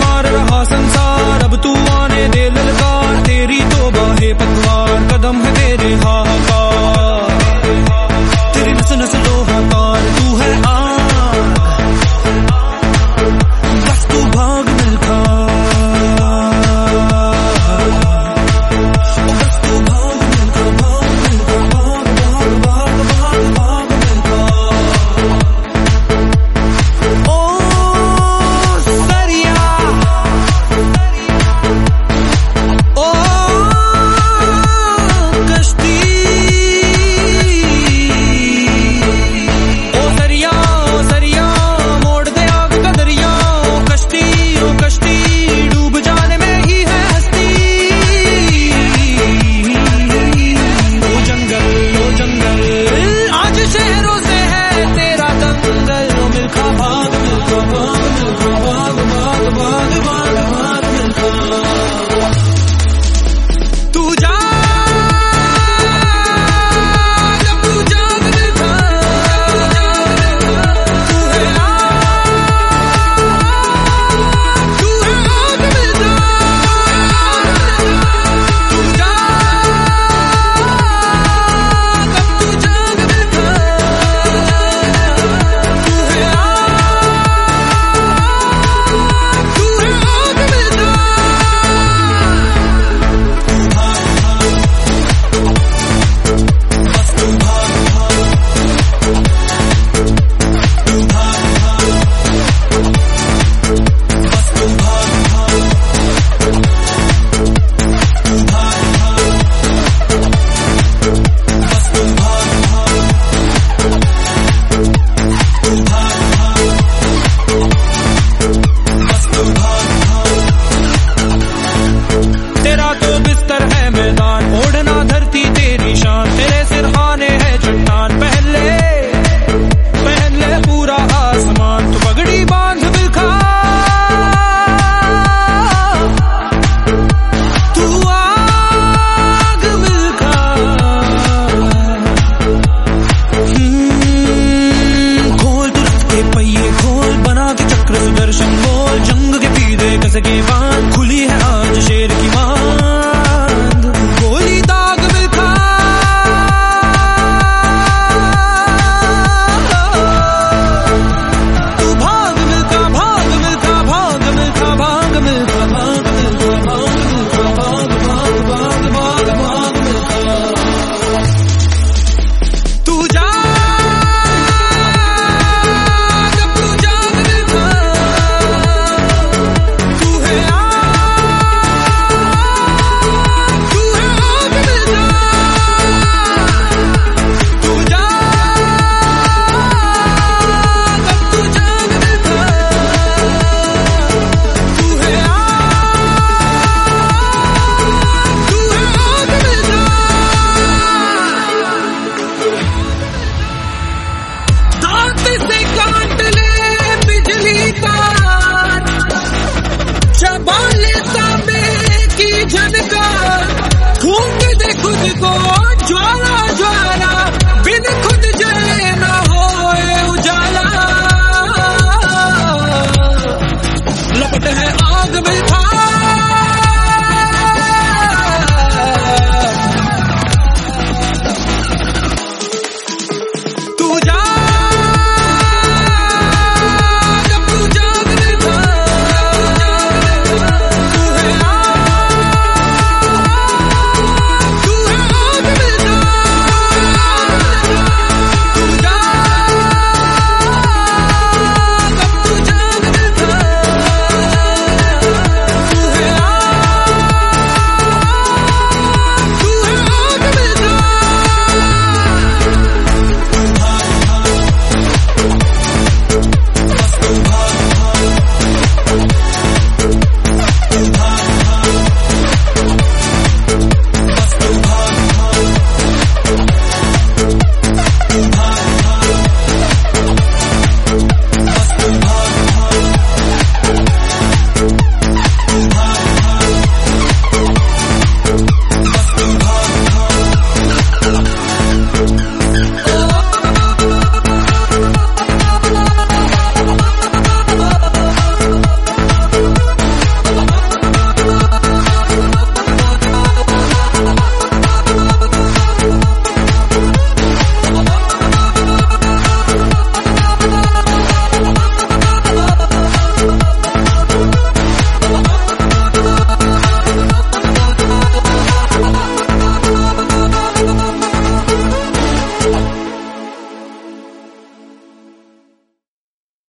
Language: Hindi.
मार रहा संसार, अब तू आने दे ललकार, तेरी तो बाहें पतवार, कदम है तेरे हाहाकार, तेरी नस नस लोहा तार, तू है आग बस तू भाग मिलखा, बस तू भाग मिलखा, भाग मिलखा, भाग भाग भाग भाग भाग मिलखा। ओ सरिया, ओ कश्ती, ओ सरिया मोड़ दे आग का दरिया, ओ कश्ती डूब जाने में ही है हस्ती। ओ जंगल आज शहरों से है तेरा दंगल, ओ मिल्खा भाग मिल्खा भाग मिल्खा भाग भाग भाग भाग भाग मिल्खा। तू जा जब तू जाग मिल्खा, तू है आग, तू है आग मिल्खा, तू जा जब तू जाग मिल्खा, तू है आग, तू है आग मिल्खा। तेरा तो बिस्तर है मैदान, ओढ़ना धरती तेरी शान, तेरे सिरहाने है चट्टान, पहन ले पूरा आसमान, तू पगड़ी बांध मिल्खा, तू आग मिल्खा। खोल तू रथ के पहिए खोल, बना के चक्र सुदर्शन बोल, जंग के पीछे कस के बांध, खुली है आज शेर की मांग, गोली दाग मिल्खा। तू भाग मिल्खा, भाग मिल्खा, भाग मिल्खा, भाग मिल्खा, भाग मिल्खा, भाग मिल्खा, भाग भाग भाग भाग भाग मिल्खा। तू जा जब तू जाग मिल्खा, तू है आग, तू है आग मिल्खा, तू जा जब तू जाग मिल्खा, तू है आग, तू है आग मिल्खा। दांत से काट ले बिजली तार, चबा ले तांबे की झनकार, फूंक दे खुद को ज्वाला ज्वाला, बिन खुद जले ना होए उजाला, लपट है आग मिल्खा।